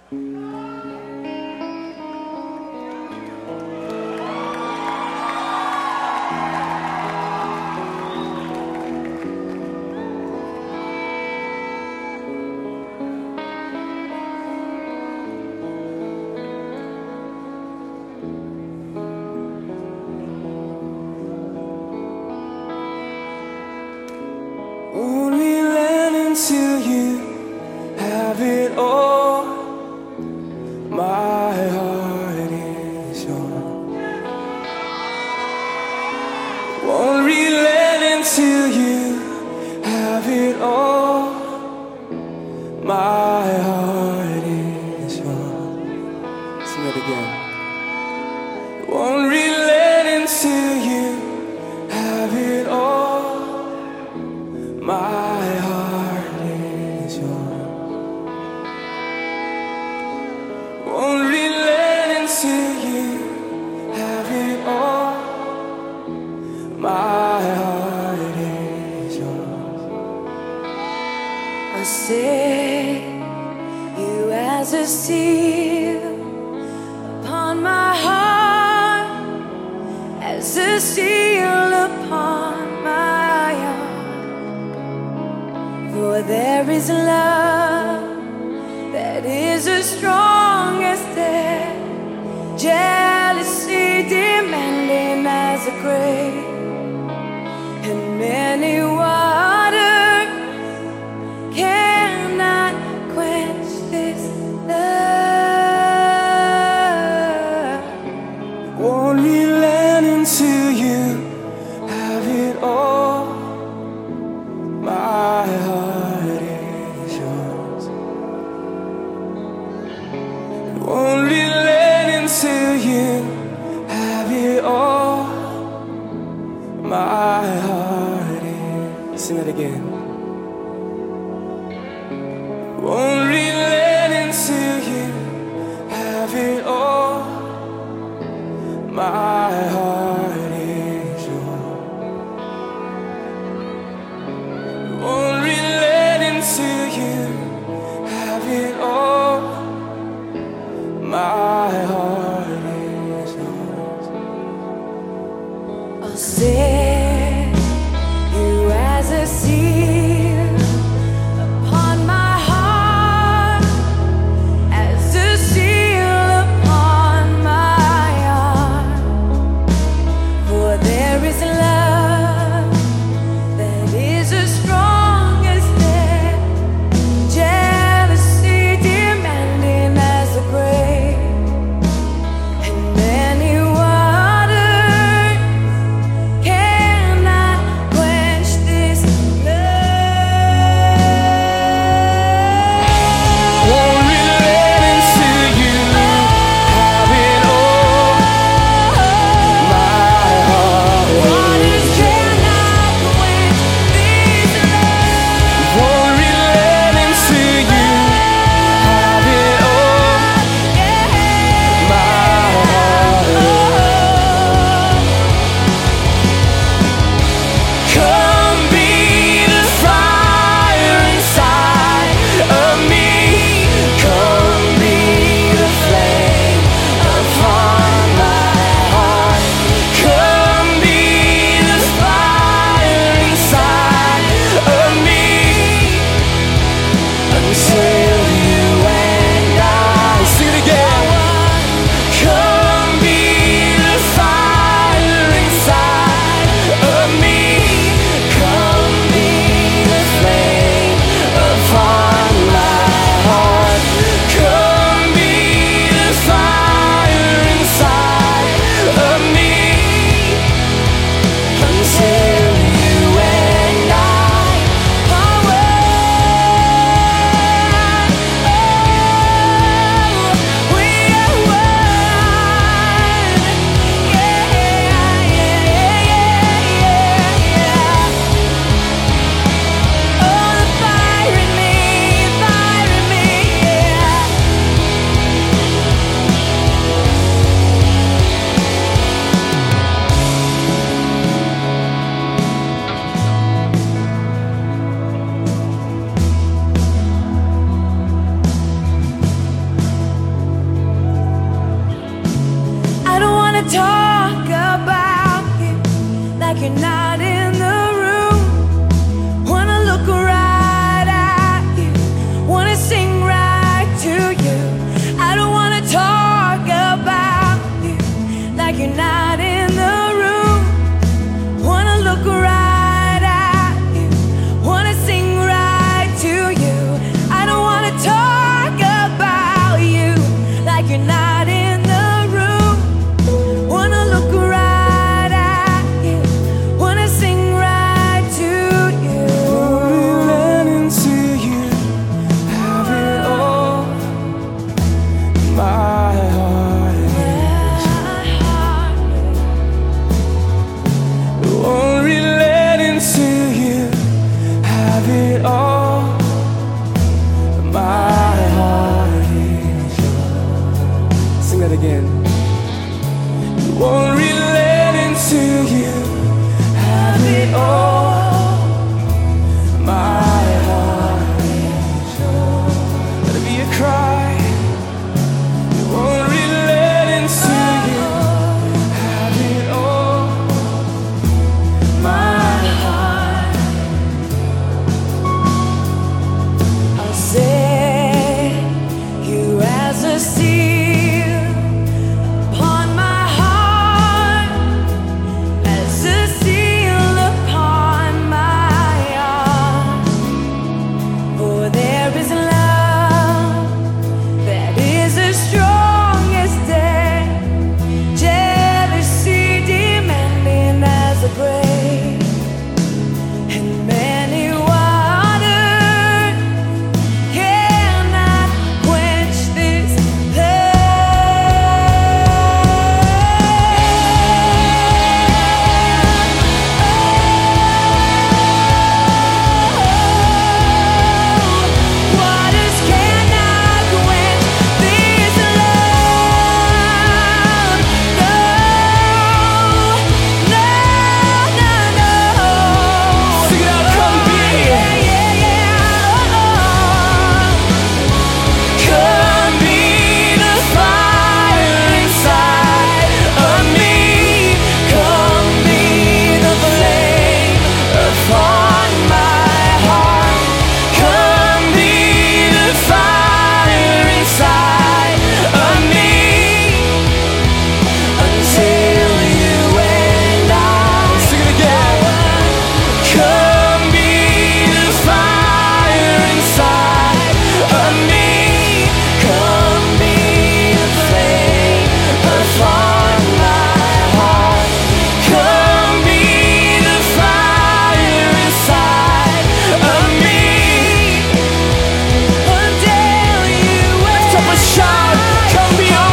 Only land until you have it all. My heart is yours. Won't relent until you have it all. My heart is yours. Sing it again. Won't relent until you have it all. My heart is yours. Won't relent until you have it all. My heart is yours. I'll set you as a seal upon my heart, as a seal upon my heart. For there is love that is as strong as death, jealousy demanding as a grave, and many waters cannot quench this love. Won't relent until you have it all. My heart is yours. Won't relent until you have it all. My heart is. Sing it again. Won't relent until you have it all. My heart is yours. Won't relent until you have it all. My heart is yours. I'll set you as a seal talk about you like you're not in the room. Wanna look right at you, wanna sing right to you. I don't wanna talk about you like you're not in the room. Wanna look right at you, wanna sing right to you. I don't wanna talk about you like you're not in the room. Wanna look right at you, wanna sing right to you. Let into you, have it all. My heart won't relent into you, have it all. My heart is yours. Sing that again. Won't relent into you, have it all. My heart is yours. Let it be a cry. Won't relent into you, have it all. My heart. I'll set you as a seal upon my heart, as a seal upon my arm. For there is love that is as strong as death, jealousy demanding as a grave, and many waters cannot quench this waters cannot quench this love. No, no, no, no. Sing it out, come be. Come be the fire inside of me. Come be the flame upon my heart. Come be the fire inside of me. Until you and I sing it again. Come be the fire inside of me. Come be the flame upon my heart. Come be the fire inside of me. Until you Lift up a shout. Come be all.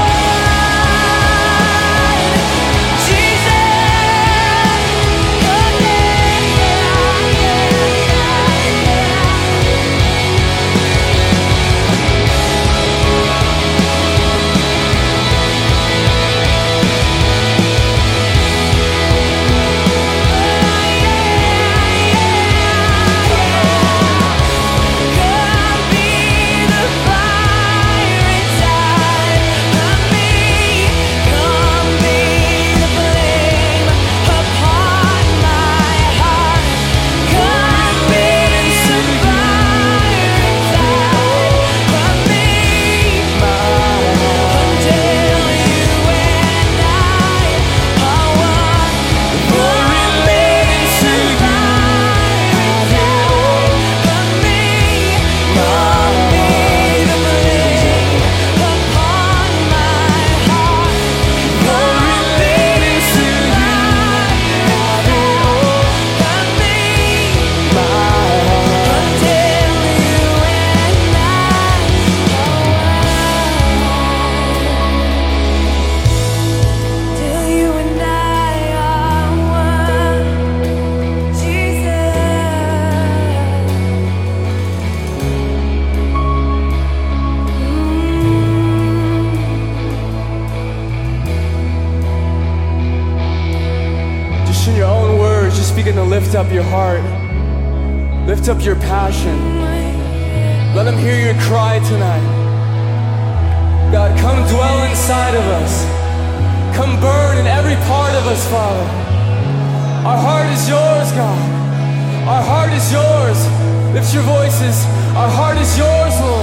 Begin to lift up your heart. Lift up your passion. Let him hear your cry tonight. God, come dwell inside of us. come burn in every part of us, Father. Our heart is yours, God. Our heart is yours. Lift your voices. Our heart is yours, Lord.